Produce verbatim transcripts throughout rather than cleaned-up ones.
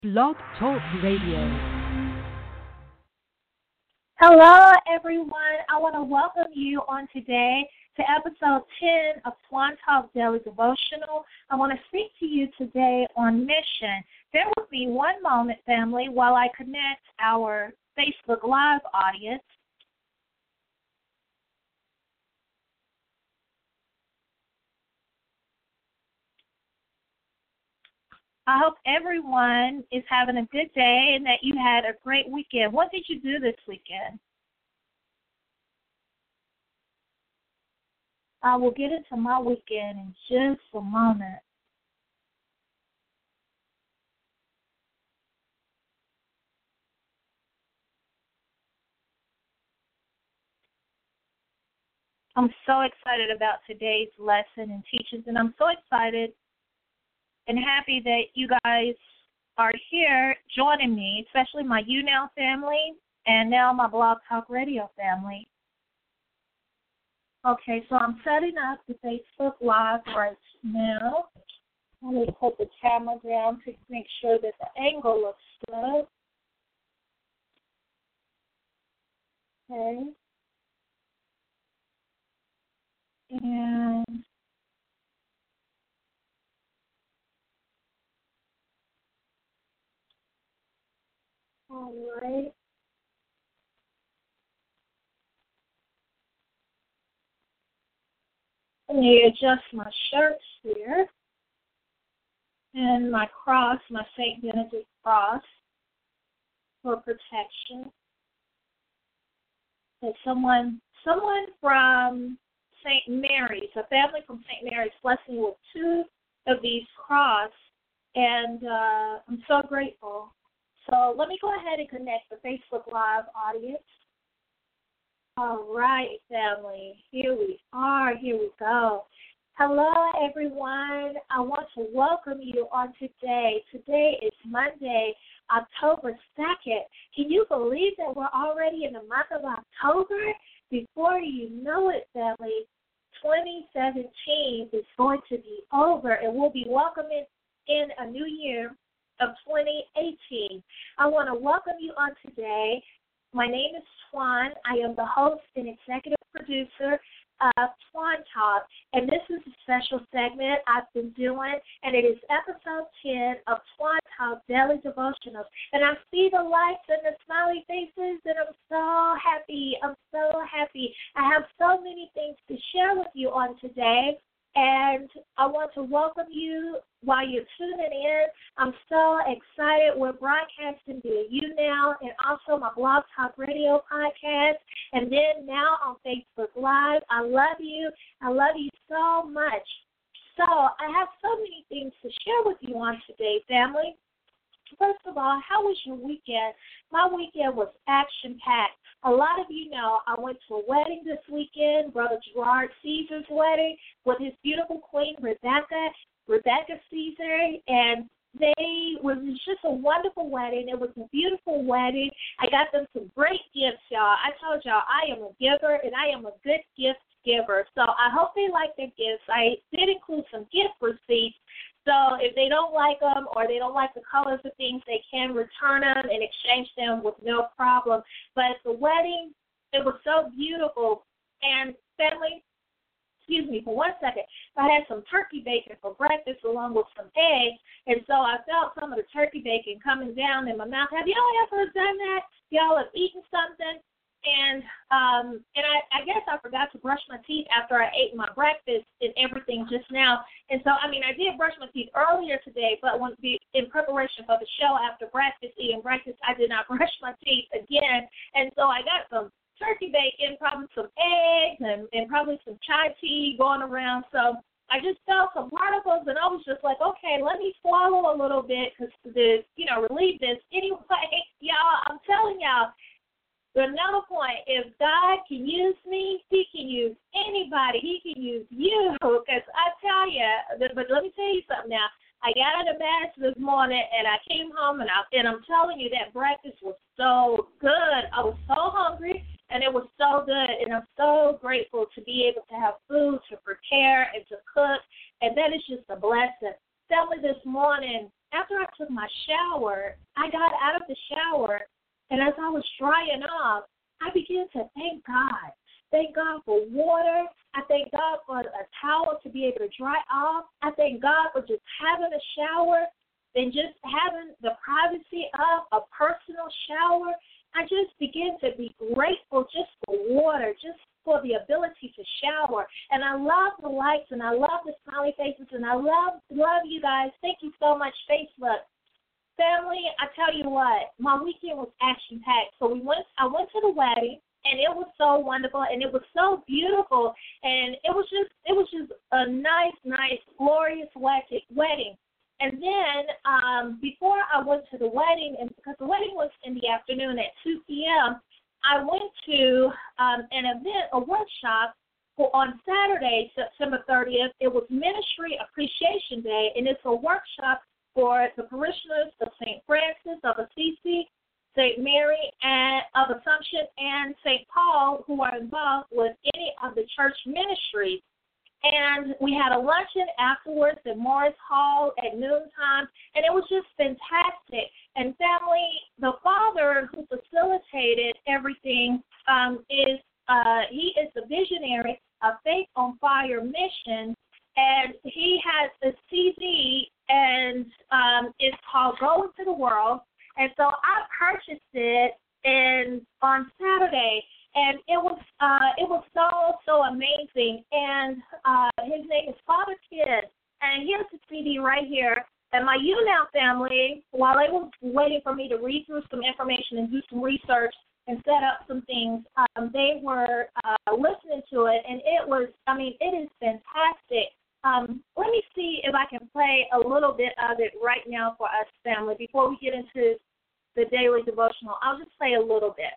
Blog Talk Radio. Hello, everyone. I want to welcome you on today to episode ten of Swan Talk Daily Devotional. I want to speak to you today on mission. Bear with me one moment, family, while I connect our Facebook Live audience. I hope everyone is having a good day and that you had a great weekend. What did you do this weekend? I will get into my weekend in just a moment. I'm so excited about today's lesson and teachings, and I'm so excited and happy that you guys are here joining me, especially my YouNow family and now my Blog Talk Radio family. Okay, so I'm setting up the Facebook Live right now. Let me put the camera down to make sure that the angle looks good. Okay. And all right. Let me adjust my shirts here and my cross, my Saint Benedict cross for protection. And someone, someone from Saint Mary's, a family from Saint Mary's, blessed me with two of these crosses, and uh, I'm so grateful. So let me go ahead and connect the Facebook Live audience. All right, family, here we are, here we go. Hello, everyone. I want to welcome you on today. Today is Monday, October second. Can you believe that we're already in the month of October? Before you know it, family, twenty seventeen is going to be over, and we'll be welcoming in a new year of twenty eighteen. I want to welcome you on today. My name is Twan. I am the host and executive producer of Twan Talk, and this is a special segment I've been doing, and it is episode ten of Twan Talk Daily Devotionals. And I see the lights and the smiley faces, and I'm so happy. I'm so happy. I have so many things to share with you on today, and I want to welcome you while you're tuning in. I'm so excited. We're broadcasting via YouNow and also my Blog Talk Radio podcast, and then now on Facebook Live. I love you. I love you so much. So I have so many things to share with you on today, family. First of all, how was your weekend? My weekend was action-packed. A lot of you know I went to a wedding this weekend, Brother Gerard Caesar's wedding, with his beautiful queen, Rebecca, Rebecca Caesar, and they it was just a wonderful wedding. It was a beautiful wedding. I got them some great gifts, y'all. I told y'all I am a giver, and I am a good gift giver. So I hope they like their gifts. I did include some gift receipts. So if they don't like them or they don't like the colors of things, they can return them and exchange them with no problem. But the wedding, it was so beautiful. And family, excuse me for one second, I had some turkey bacon for breakfast along with some eggs. And so I felt some of the turkey bacon coming down in my mouth. Have y'all ever done that? Y'all have eaten something? And um, and I, I guess I forgot to brush my teeth after I ate my breakfast and everything just now. And so, I mean, I did brush my teeth earlier today, but when in preparation for the show after breakfast, eating breakfast, I did not brush my teeth again. And so I got some turkey bacon, probably some eggs, and, and probably some chai tea going around. So I just felt some particles, and I was just like, okay, let me swallow a little bit because to, you know, relieve this. Anyway, y'all, I'm telling y'all, but another point, if God can use me, he can use anybody. He can use you. Because I tell you, but let me tell you something now. I got out of mass this morning, and I came home, and, I, and I'm telling you that breakfast was so good. I was so hungry, and it was so good. And I'm so grateful to be able to have food to prepare and to cook. And that is just a blessing. Family, this morning, after I took my shower, I got out of the shower, and as I was drying off, I began to thank God. Thank God for water. I thank God for a towel to be able to dry off. I thank God for just having a shower and just having the privacy of a personal shower. I just began to be grateful just for water, just for the ability to shower. And I love the lights, and I love the smiley faces, and I love love you guys. Thank you so much, Facebook. Family, I tell you what, my weekend was action-packed. So we went. I went to the wedding, and it was so wonderful, and it was so beautiful, and it was just it was just a nice, nice, glorious wedding. And then um, before I went to the wedding, and because the wedding was in the afternoon at two p.m., I went to um, an event, a workshop for on Saturday, September thirtieth. It was Ministry Appreciation Day, and it's a workshop for the parishioners of Saint Francis of Assisi, Saint Mary and of Assumption, and Saint Paul, who are involved with any of the church ministries. And we had a luncheon afterwards at Morris Hall at noontime, and it was just fantastic. And family, the father who facilitated everything um, is uh, he is the visionary of Faith on Fire Mission, and he has a C D, and um, it's called Go Into the World. And so I purchased it and on Saturday. And it was uh, it was so, so amazing. And uh, his name is Father Kid. And here's the C D right here. And my YouNow family, while they were waiting for me to read through some information and do some research and set up some things, um, they were uh, listening to it. And it was, I mean, it is fantastic. Um, let me see if I can play a little bit of it right now for us, family, before we get into the daily devotional. I'll just play a little bit.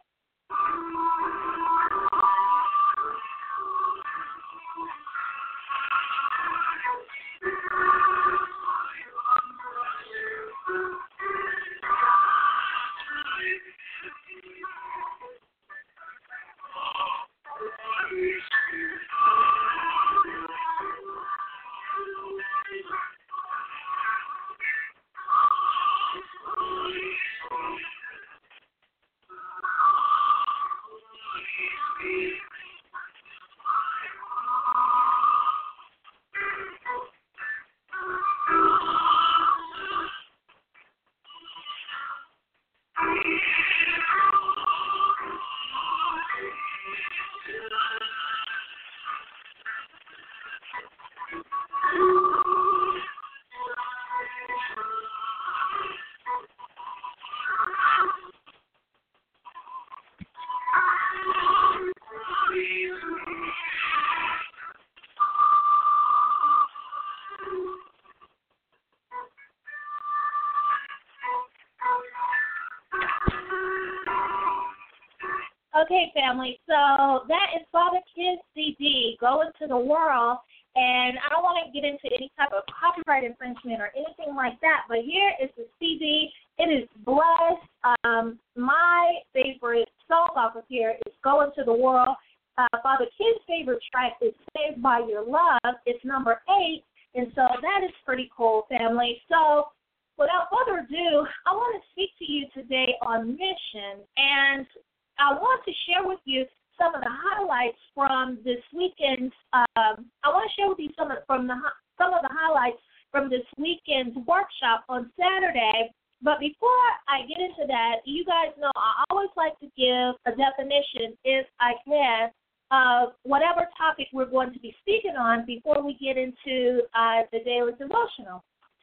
Okay, family, so that is Father Kid's C D, Go Into the World, and I don't want to get into any type of copyright infringement or anything like that, but here is the C D. It is blessed. Um, my favorite song off of here is Go Into the World. Uh, Father Kid's favorite track is Saved by Your Love. It's number eight, and so that is pretty cool, family. So without further ado, I want to speak to you today on mission, and I want to share with you some of the highlights from this weekend's. Um, I want to share with you some of from the some of the highlights from this weekend's workshop on Saturday. But before I get into that, you guys know I always like to give a definition, if I can, of whatever topic we're going to be speaking on before we get into uh, the daily devotional.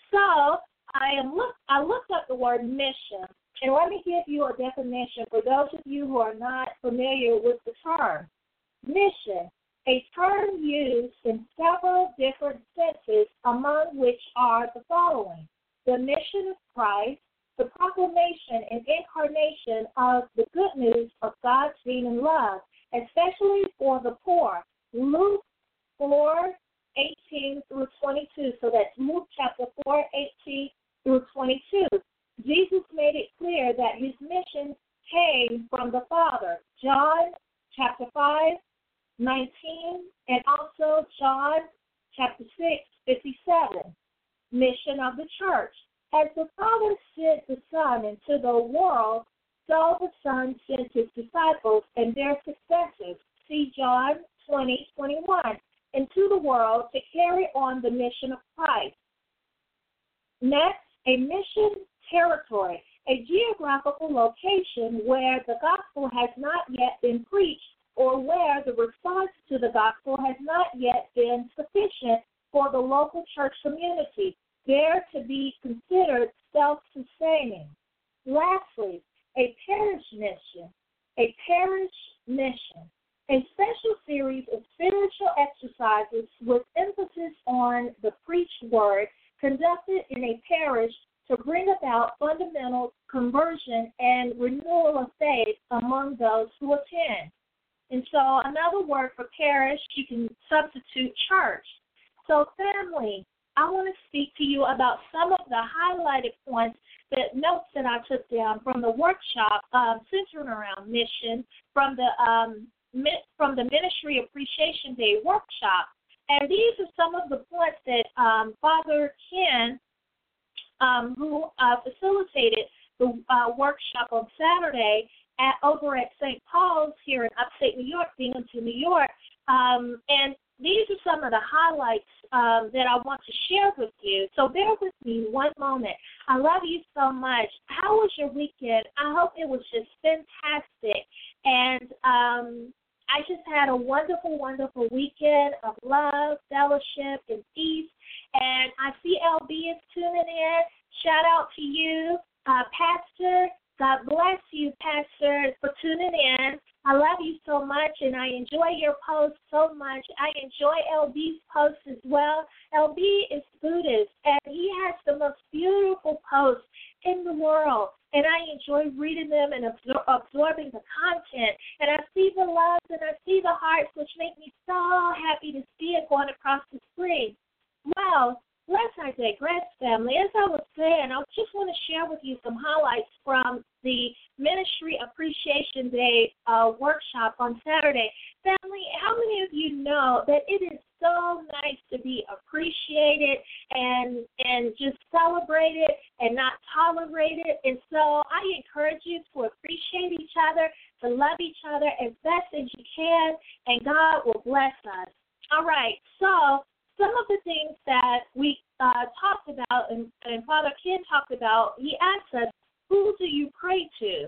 So I am look I looked up the word mission. And let me give you a definition for those of you who are not familiar with the term. Mission, a term used in several different senses, among which are the following: the mission of Christ, the proclamation and incarnation of the good news of God's being in love, especially for the poor. Luke four, eighteen through twenty-two. So that's Luke chapter four, eighteen through twenty-two. Jesus made it clear that his mission came from the Father. John chapter five, nineteen, and also John chapter six, fifty-seven. Mission of the church. As the Father sent the Son into the world, so the Son sent his disciples and their successors, see John twenty, twenty-one, into the world to carry on the mission of Christ. Next, a mission territory, a geographical location where the gospel has not yet been preached or where the response to the gospel has not yet been sufficient for the local church community, there to be considered self-sustaining. Lastly, a parish mission, a parish mission, a special series of spiritual exercises with emphasis on the preached word conducted in a parish to bring about fundamental conversion and renewal of faith among those who attend. And so another word for parish, you can substitute church. So family, I want to speak to you about some of the highlighted points, that notes that I took down from the workshop um, centered around mission from the um, from the Ministry Appreciation Day workshop. And these are some of the points that um, Father Ken, um, who uh, facilitated the uh, workshop on Saturday at over at Saint Paul's here in upstate New York, Binghamton, New York, um, and these are some of the highlights um, that I want to share with you. So bear with me one moment. I love you so much. How was your weekend? I hope it was just fantastic. And um, I just had a wonderful, wonderful weekend of love, fellowship, and peace. And I see L B is tuning in. Shout out to you, uh, Pastor. God bless you, Pastor, for tuning in. I love you so much, and I enjoy your posts so much. I enjoy L B's posts as well. L B is Buddhist, and he has the most beautiful posts in the world, and I enjoy reading them and absor- absorbing the content. And I see the loves and I see the hearts, which make me so happy to see it going across the screen. Well, lest I digress, family, as I was saying, I just want to share with you some highlights from the Ministry Appreciation Day uh, workshop on Saturday. Family, how many of you know that it is so nice to be appreciated and and just celebrated and not tolerated? And so I encourage you to appreciate each other, to love each other as best as you can, and God will bless us. All right, so some of the things that we uh, talked about, and, and Father Ken talked about, he asked us, who do you pray to?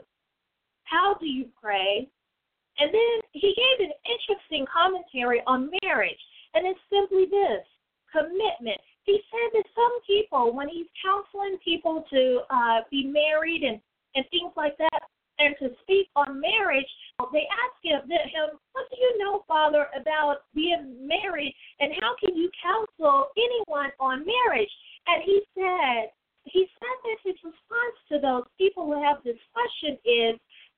How do you pray? And then he gave an interesting commentary on marriage, and it's simply this, commitment. He said that some people, when he's counseling people to uh, be married and, and things like that, and to speak on marriage, they ask him, him, what do you know, Father, about being married, and how can you counsel anyone on marriage? And he said, he said that his response to those people who have this question is,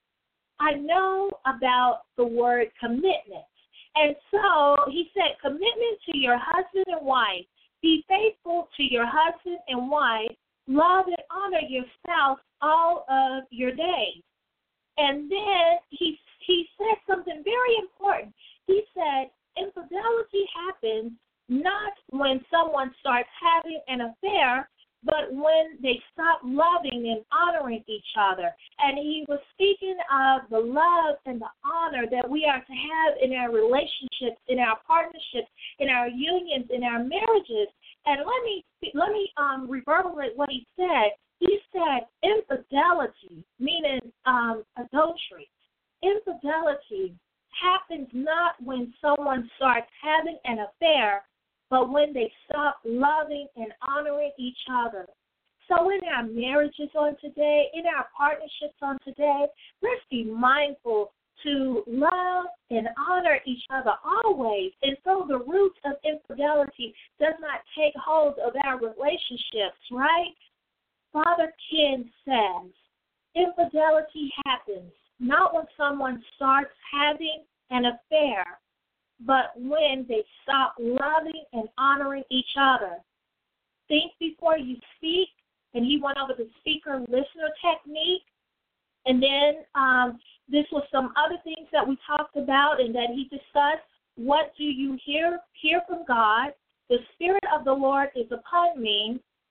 I know about the word commitment. And so he said, commitment to your husband and wife. Be faithful to your husband and wife. Love and honor your spouse all of your days. And then he he said something very important. He said, infidelity happens not when someone starts having an affair, but when they stop loving and honoring each other. And he was speaking of the love and the honor that we are to have in our relationships, in our partnerships, in our unions, in our marriages. And let me let me um, reverberate what he said. He said infidelity, meaning um, adultery. Infidelity happens not when someone starts having an affair, but when they stop loving and honoring each other. So in our marriages on today, in our partnerships on today, let's be mindful to love and honor each other always. And so the roots of infidelity does not take hold of our relationships, right? Father Ken says, infidelity happens not when someone starts having an affair, but when they stop loving and honoring each other. Think before you speak, and he went over the speaker-listener technique. And then um, this was some other things that we talked about and that he discussed. What do you hear, hear from God? The Spirit of the Lord is upon me.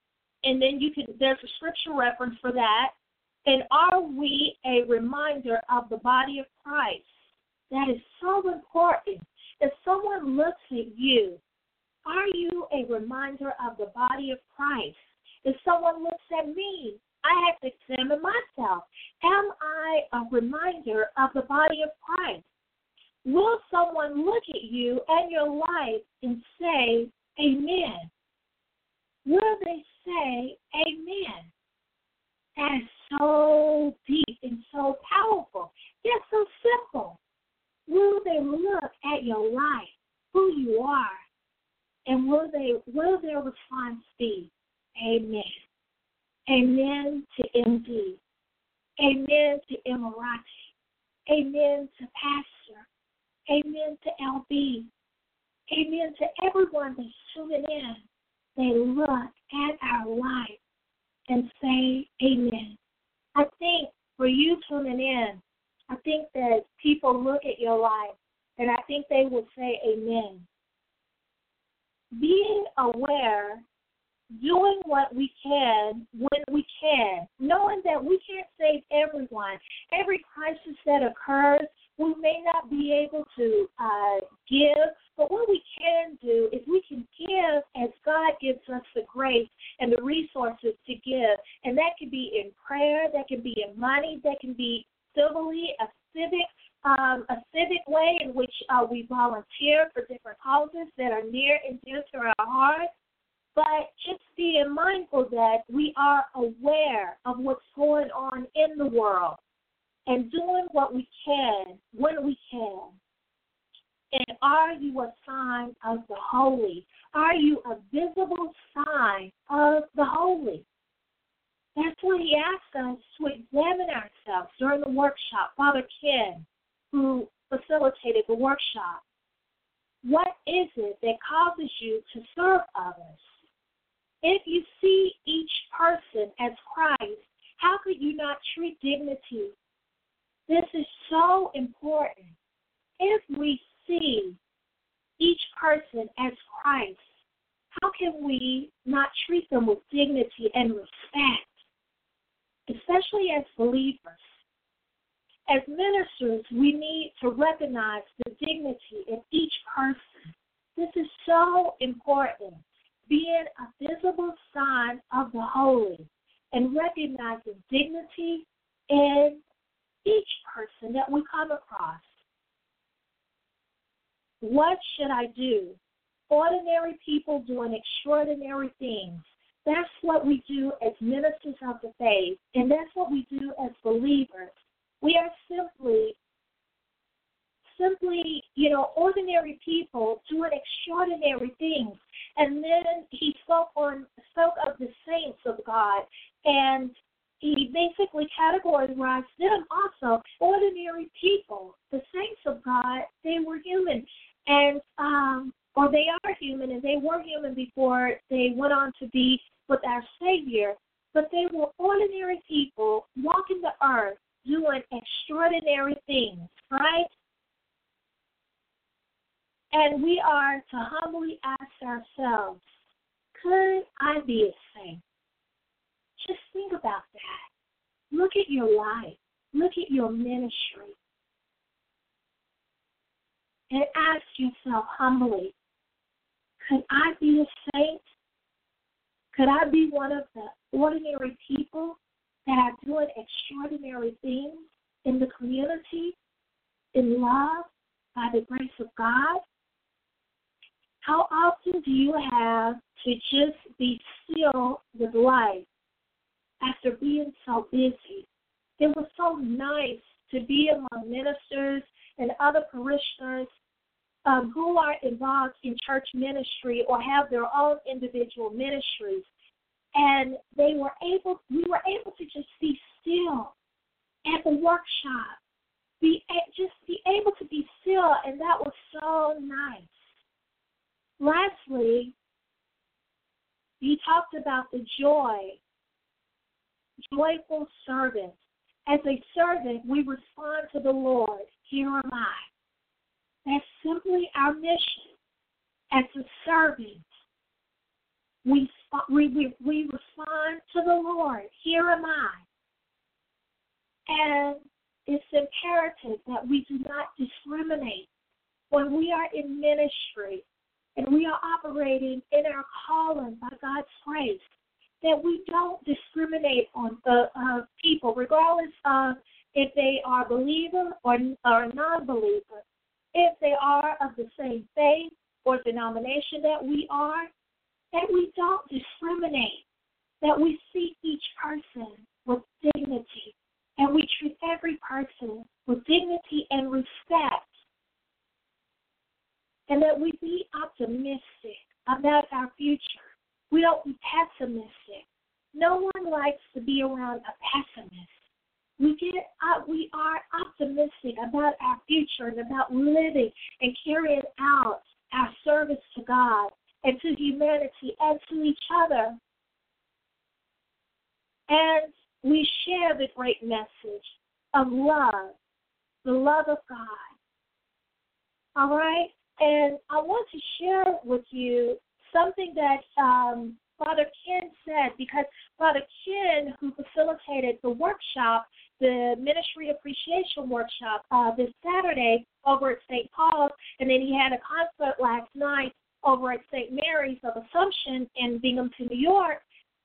and then you can, there's a scripture reference for that. And are we a reminder of the body of Christ? That is so important. If someone looks at you, are you a reminder of the body of Christ? If someone looks at me, I have to examine myself. Am I a reminder of the body of Christ? Will someone look at you and your life and say, amen? Will they say, amen? That is so deep and so powerful, yet so simple. Will they look at your life, who you are, and will they will their response be, amen? Amen to M D. Amen to Emirati. Amen to Pastor. Amen to L B. Amen to everyone that's tuning in. They look at our life and say, amen. I think for you tuning in, I think that people look at your life and I think they will say amen. Being aware, doing what we can when we can, knowing that we can't save everyone. Every crisis that occurs, we may not be able to uh, give, but what we can do is we can give as God gives us the grace and the resources to give. And that can be in prayer, that can be in money, that can be civilly, a civic um, a civic way in which uh, we volunteer for different causes that are near and dear to our heart. But just being mindful that we are aware of what's going on in the world and doing what we can when we can. And are you a sign of the holy? Are you a visible sign of the holy? That's what he asked us to examine ourselves during the workshop. Father Ken, who facilitated the workshop, what is it that causes you to serve others? If you see each person as Christ, how could you not treat dignity? This is so important. If we see each person as Christ, how can we not treat them with dignity and respect, especially as believers? As ministers, we need to recognize the dignity in each person. This is so important. Being a visible sign of the holy and recognizing dignity in each person that we come across. What should I do? Ordinary people doing extraordinary things. That's what we do as ministers of the faith, and that's what we do as believers. We are simply Simply, you know, ordinary people doing extraordinary things. And then he spoke on spoke of the saints of God, and he basically categorized them also ordinary people. The saints of God, they were human, and um, or they are human, and they were human before they went on to be with our Savior. But they were ordinary people walking the earth, doing extraordinary things, right? And we are to humbly ask ourselves, could I be a saint? Just think about that. Look at your life. Look at your ministry. And ask yourself humbly, could I be a saint? Could I be one of the ordinary people that are doing extraordinary things in the community, in love, by the grace of God? How often do you have to just be still with life after being so busy? It was so nice to be among ministers and other parishioners um, who are involved in church ministry or have their own individual ministries. And they were able, we were able to just be still at the workshop, be just be able to be still, and that was so nice. Lastly, he talked about the joy, joyful servant. As a servant, we respond to the Lord, here am I. That's simply our mission as a servant. we, we, we, we respond to the Lord, here am I. And it's imperative that we do not discriminate when we are in ministry and we are operating in our calling by God's grace, that we don't discriminate on the uh, people, regardless of if they are believer or, or non-believer, if they are of the same faith or denomination that we are, that we don't discriminate, that we see each person with dignity, and we treat every person with dignity and respect, and that we be optimistic about our future. We don't be pessimistic. No one likes to be around a pessimist. We get uh, we are optimistic about our future and about living and carrying out our service to God and to humanity and to each other. And we share the great message of love, the love of God. All right? And I want to share with you something that um, Father Ken said, because Father Ken, who facilitated the workshop, the Ministry Appreciation Workshop uh, this Saturday over at Saint Paul's, and then he had a concert last night over at Saint Mary's of Assumption in Binghamton, New York.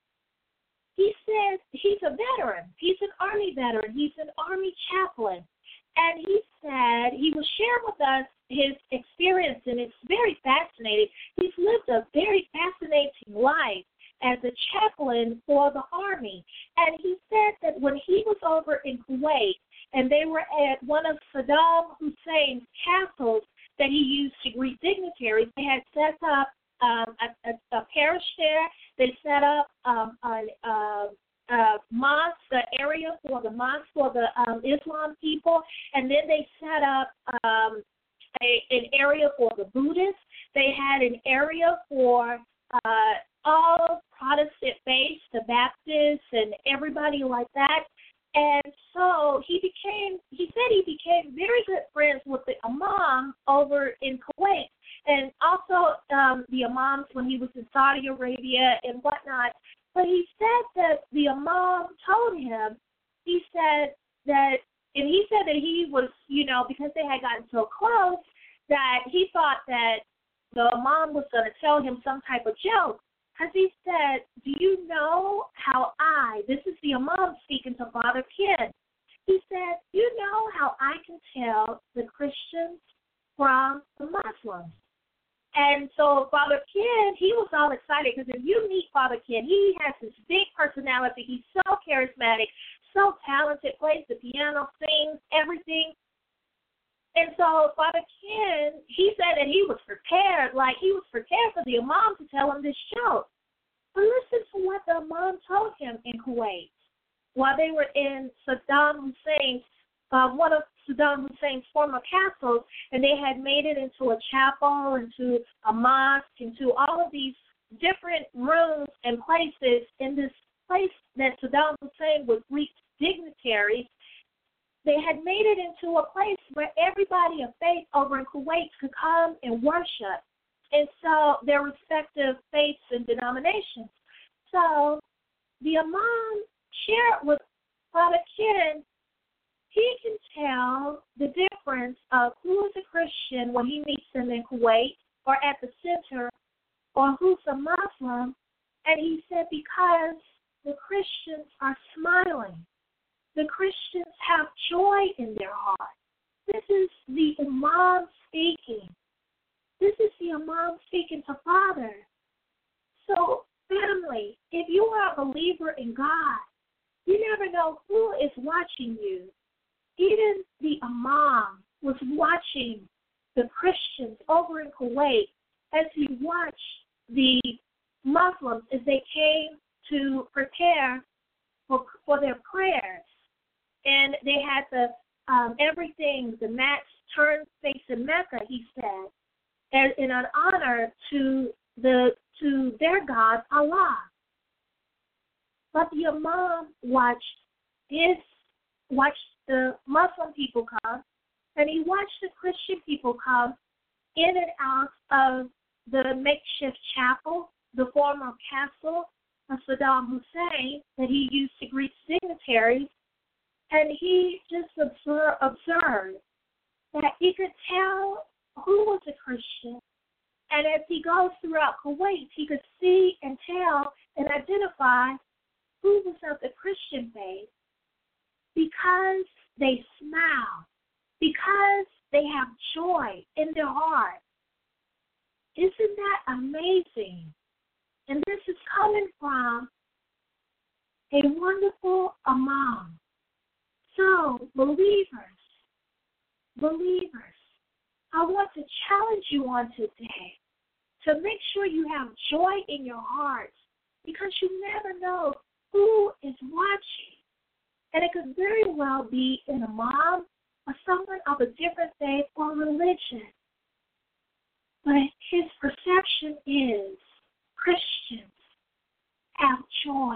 He says he's a veteran. He's an Army veteran. He's an Army chaplain. And he said he will share with us his experience, and it's very fascinating. He's lived a very fascinating life as a chaplain for the Army. And he said that when he was over in Kuwait and they were at one of Saddam Hussein's castles that he used to greet dignitaries, they had set up um, a, a, a parish there. They set up um, a, a, a mosque, the area for the mosque for the um, Islam people, and then they set up um, a, an area for the Buddhists. They had an area for uh, all Protestant faiths, the Baptists, and everybody like that. And so he became, he said he became very good friends with the imam over in Kuwait, and also um, the imams when he was in Saudi Arabia and whatnot. But he said that the imam told him, he said that, and he said that he was, you know, because they had gotten so close, that he thought that the imam was going to tell him some type of joke. Because he said, do you know how I, this is the imam speaking to Father Ken, he said, you know how I can tell the Christians from the Muslims? And so Father Ken, he was all excited because if you meet Father Ken, he has this big personality. He's so charismatic, so talented, plays the piano, sings, everything. And so Father Ken, he said that he was prepared, like he was prepared for the imam to tell him this joke. But listen to what the imam told him in Kuwait while they were in Saddam Hussein's, uh, one of Saddam Hussein's former castles, and they had made it into a chapel, into a mosque, into all of these different rooms and places in this place that Saddam Hussein would greet dignitaries. They had made it into a place where everybody of faith over in Kuwait could come and worship, and so their respective faiths and denominations. So the imam shared with Father Ken, he can tell the difference of who is a Christian when he meets them in Kuwait or at the center, or who's a Muslim. And he said because the Christians are smiling. The Christians have joy in their heart. This is the imam speaking. This is the imam speaking to Father. So, family, if you are a believer in God, you never know who is watching you. Even the imam was watching the Christians over in Kuwait as he watched the Muslims as they came to prepare for, for their prayers. And they had the um, everything, the mats turned facing Mecca, he said, as in an honor to the to their God, Allah. But the imam watched his watched the Muslim people come, and he watched the Christian people come in and out of the makeshift chapel the former castle of Saddam Hussein that he used to greet dignitaries, and he just observed, observed that he could tell who was a Christian. And as he goes throughout Kuwait, he could see and tell and identify who was of the Christian faith because they smile, because they have joy in their heart. Isn't that amazing? And this is coming from a wonderful Imam. So, believers, believers, I want to challenge you on today to make sure you have joy in your hearts, because you never know who is watching. And it could very well be an imam or someone of a different faith or religion. But his perception is Christians have joy.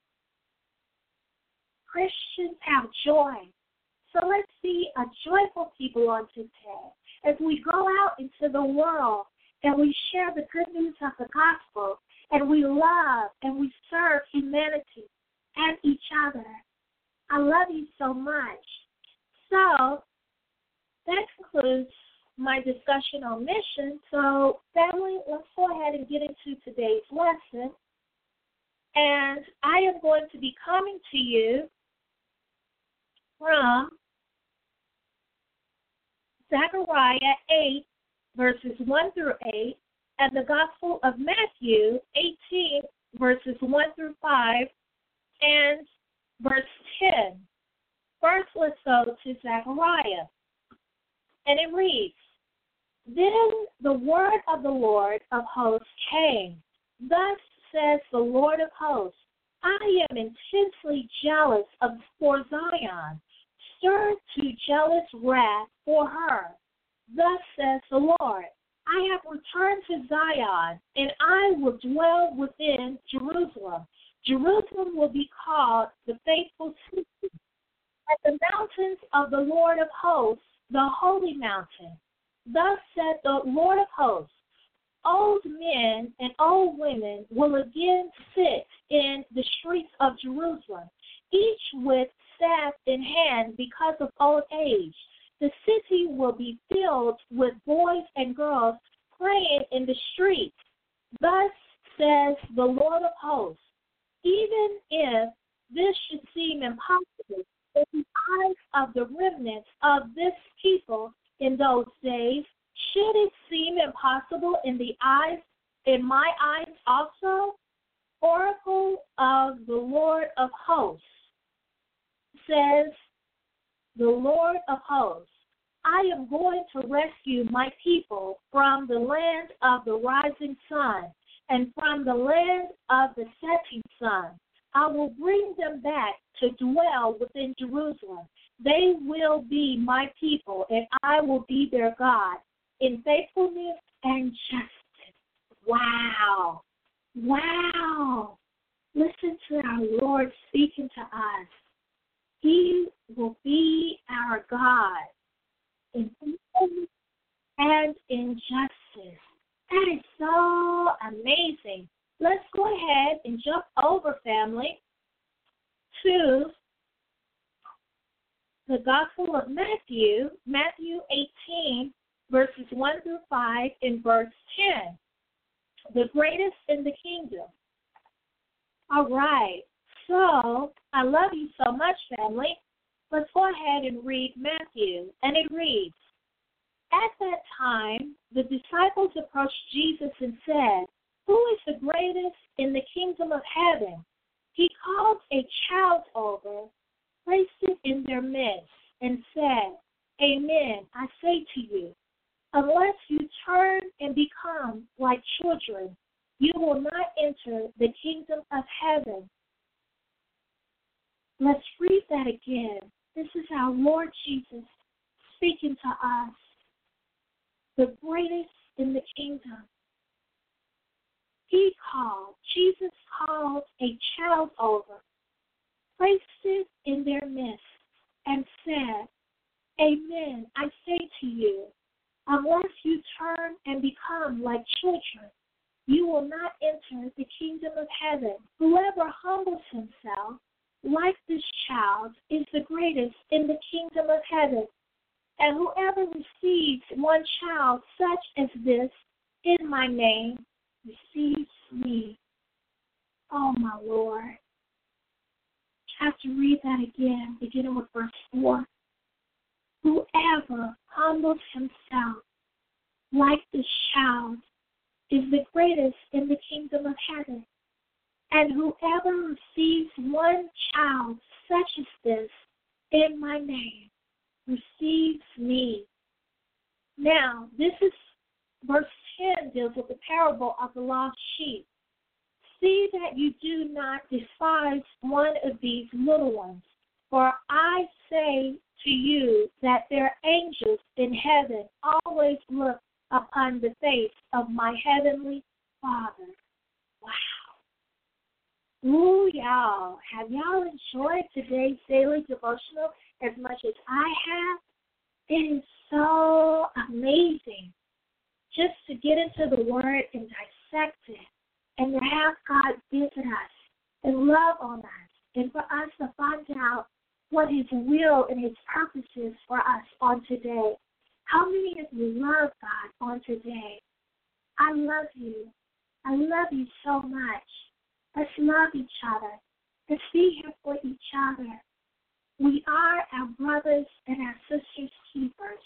Christians have joy. So let's be a joyful people on today as we go out into the world and we share the good news of the gospel, and we love and we serve humanity and each other. I love you so much. So that concludes my discussion on mission. So family, let's go ahead and get into today's lesson. And I am going to be coming to you from Zechariah eight, verses one through eight, and the Gospel of Matthew eighteen, verses one through five, and verse ten. First, let's go to Zechariah. And it reads, Then the word of the Lord of hosts came. Thus says the Lord of hosts, I am intensely jealous of for Zion, stirred to jealous wrath for her. Thus says the Lord, I have returned to Zion, and I will dwell within Jerusalem. Jerusalem will be called the faithful city, and the mountains of the Lord of hosts, the holy mountain. Thus said the Lord of hosts, old men and old women will again sit in the streets of Jerusalem, each with staff in hand because of old age. The city will be filled with boys and girls playing in the streets. Thus says the Lord of hosts, even if this should seem impossible in the eyes of the remnants of this people in those days, should it seem impossible in the eyes, in my eyes also? Oracle of the Lord of hosts, says the Lord of hosts, I am going to rescue my people from the land of the rising sun and from the land of the setting sun. I will bring them back to dwell within Jerusalem. They will be my people, and I will be their God in faithfulness and justice. Wow. Wow. Listen to our Lord speaking to us. He will be our God in faithfulness and in justice. That is so amazing. Let's go ahead and jump over, family, to the Gospel of Matthew, Matthew eighteen, verses one through five, and verse ten, the greatest in the kingdom. All right, so I love you so much, family. Let's go ahead and read Matthew, and it reads, At that time, the disciples approached Jesus and said, Who is the greatest in the kingdom of heaven? He called a child over, placed it in their midst, and said, Amen, I say to you, unless you turn and become like children, you will not enter the kingdom of heaven. Let's read that again. This is our Lord Jesus speaking to us, the greatest in the kingdom. He called, Jesus called a child over, placed it in their midst, and said, Amen, I say to you, unless you turn and become like children, you will not enter the kingdom of heaven. Whoever humbles himself like this child is the greatest in the kingdom of heaven. And whoever receives one child such as this in my name receives me. Oh, my Lord. I have to read that again, beginning with verse four. Whoever humbles himself like this child is the greatest in the kingdom of heaven. And whoever receives one child such as this in my name receives me. Now, this is verse ten deals with the parable of the lost sheep. See that you do not despise one of these little ones, for I say to you that their angels in heaven always look upon the face of my heavenly Father. Wow. Ooh, y'all. Have y'all enjoyed today's daily devotional as much as I have? It is so amazing just to get into the Word and dissect it and to have God visit us and love on us and for us to find out what His will and His purposes for us on today. How many of you love God on today? I love you. I love you so much. Let's love each other. Let's be here for each other. We are our brothers and our sisters' keepers.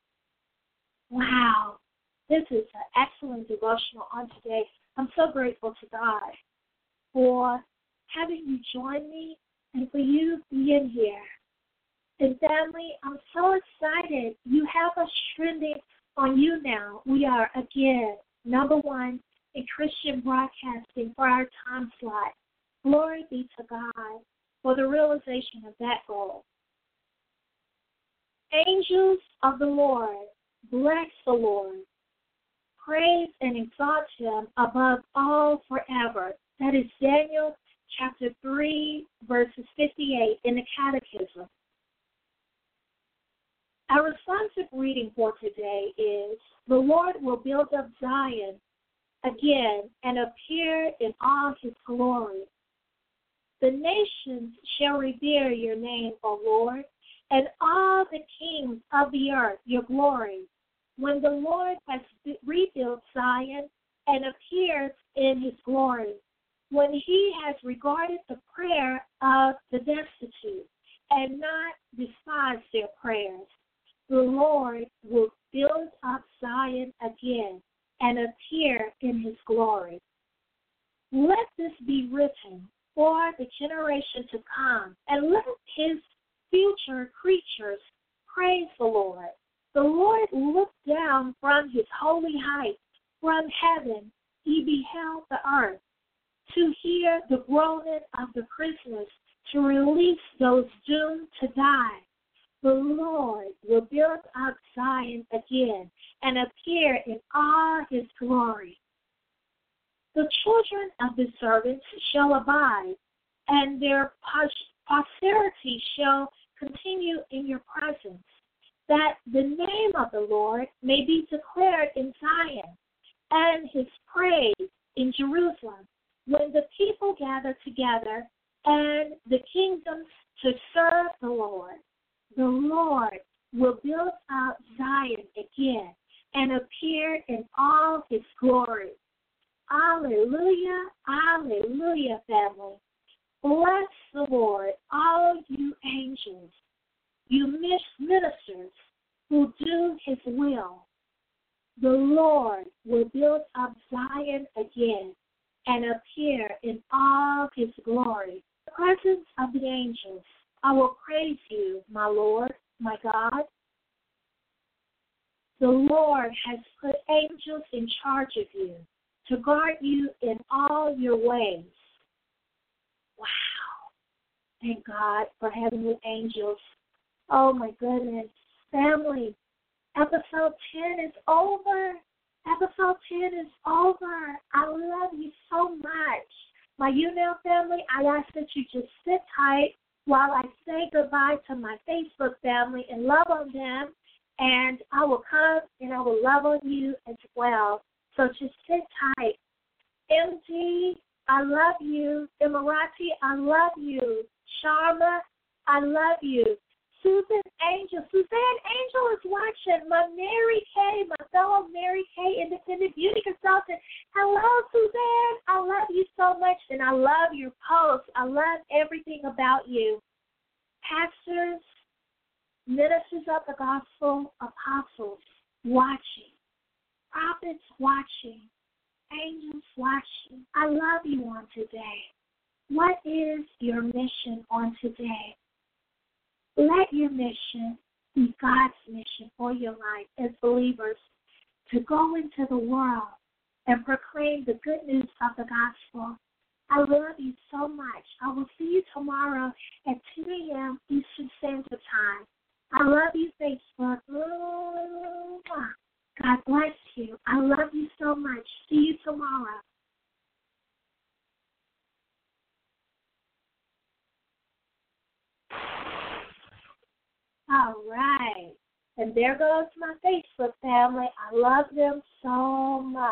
Wow. This is an excellent devotional on today. I'm so grateful to God for having you join me and for you being here. And family, I'm so excited. You have us trending on you now. We are, again, number one in Christian broadcasting for our time slot. Glory be to God for the realization of that goal. Angels of the Lord, bless the Lord. Praise and exalt Him above all forever. That is Daniel chapter three, verses fifty-eight in the Catechism. Our responsive reading for today is, the Lord will build up Zion again and appear in all His glory. The nations shall revere your name, O Lord, and all the kings of the earth your glory. When the Lord has rebuilt Zion and appears in His glory, when He has regarded the prayer of the destitute and not despised their prayers, the Lord will build up Zion again and appear in His glory. Let this be written for the generation to come, and let His future creatures praise the Lord. The Lord looked down from His holy height, from heaven He beheld the earth, to hear the groaning of the prisoners, to release those doomed to die. The Lord will build up Zion again and appear in all His glory. The children of the servants shall abide, and their posterity shall continue in your presence, that the name of the Lord may be declared in Zion, and His praise in Jerusalem, when the people gather together and the kingdoms to serve the Lord. The Lord will build up Zion again and appear in all His glory. Alleluia, alleluia, family. Bless the Lord, all you angels, you ministers who do His will. The Lord will build up Zion again and appear in all His glory. The presence of the angels, I will praise you, my Lord, my God. The Lord has put angels in charge of you to guard you in all your ways. Wow. Thank God for heavenly angels. Oh, my goodness. Family, episode ten is over. Episode ten is over. I love you so much. My U N L family, I ask that you just sit tight while I say goodbye to my Facebook family and love on them. And I will come and I will love on you as well. So just sit tight. M G, I love you. Emirati, I love you. Sharma, I love you. Susan Angel, Suzanne Angel is watching. My Mary Kay, my fellow Mary Kay independent beauty consultant. Hello, Suzanne. I love you so much, and I love your posts. I love everything about you. Pastors, ministers of the gospel, apostles watching, prophets watching, angels watching. I love you on today. What is your mission on today? Let your mission be God's mission for your life as believers, to go into the world and proclaim the good news of the gospel. I love you so much. I will see you tomorrow at ten a.m. Eastern Standard Time. I love you, Facebook. God bless you. I love you so much. See you tomorrow. All right. And there goes my Facebook family. I love them so much.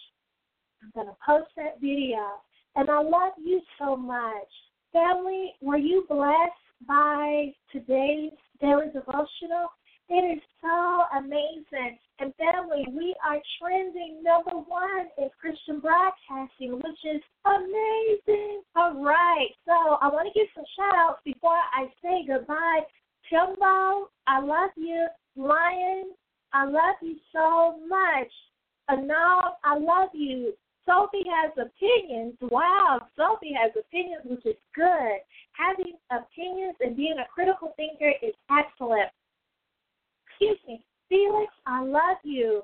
I'm going to post that video. And I love you so much. Family, were you blessed by today's daily devotional? It is so amazing. And family, we are trending number one in Christian broadcasting, which is amazing. All right. So I want to give some shout-outs before I say goodbye. Timbo, I love you. Lion, I love you so much. Anal, I love you. Sophie has opinions. Wow, Sophie has opinions, which is good. Having opinions and being a critical thinker is excellent. Excuse me. Felix, I love you.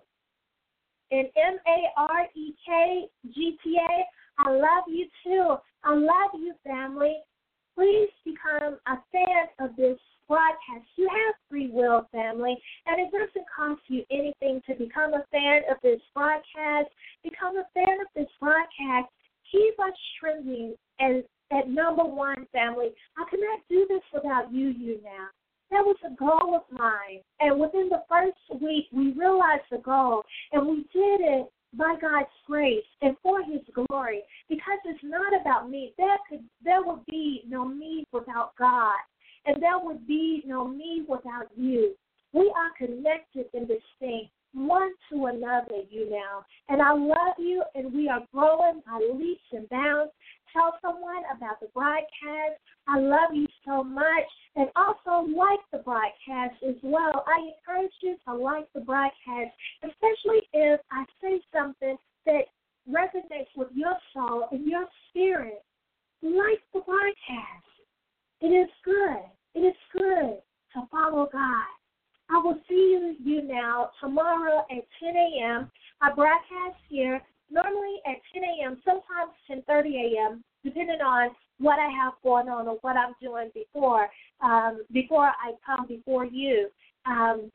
And M A R E K G T A, I love you too. I love you, family. Please become a fan of this broadcast. You have free will, family, and it doesn't cost you anything to become a fan of this broadcast. Become a fan of this broadcast. Keep us trending and at number one, family. I cannot do this without you, you now. That was a goal of mine, and within the first week, we realized the goal, and we did it by God's grace and for His glory, because it's not about me. There could, there would be no me without God, and there would be no me without you. We are connected in this thing, one to another, you now. And I love you, and we are growing by leaps and bounds. Tell someone about the broadcast. I love you so much. And also like the broadcast as well. I encourage you to like the broadcast, especially if I say something that resonates with your soul and your spirit. Like the broadcast. It is good. It is good to follow God. I will see you, you now tomorrow at ten a.m. I broadcast here normally at ten a.m., sometimes ten thirty a.m., depending on what I have going on or what I'm doing before um, before I come before you. Um,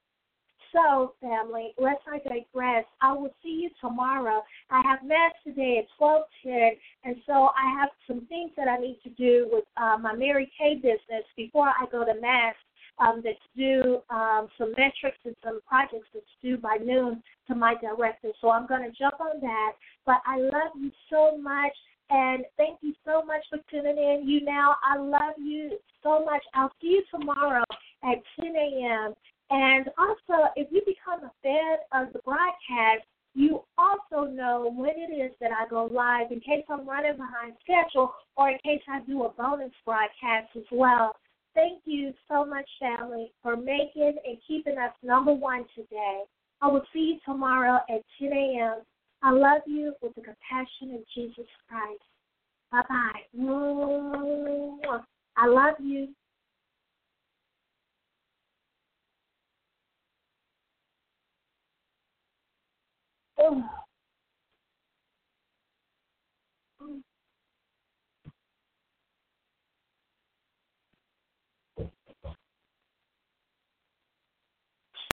so, family, let's not digress. I will see you tomorrow. I have Mass today at twelve ten, and so I have some things that I need to do with uh, my Mary Kay business before I go to Mass. Um, that's due, um, some metrics and some projects that's due by noon to my director. So I'm going to jump on that. But I love you so much, and thank you so much for tuning in. You now, I love you so much. I'll see you tomorrow at ten a.m. And also, if you become a fan of the broadcast, you also know when it is that I go live in case I'm running behind schedule or in case I do a bonus broadcast as well. Thank you so much, family, for making and keeping us number one today. I will see you tomorrow at ten a.m. I love you with the compassion of Jesus Christ. Bye-bye. I love you. Oh.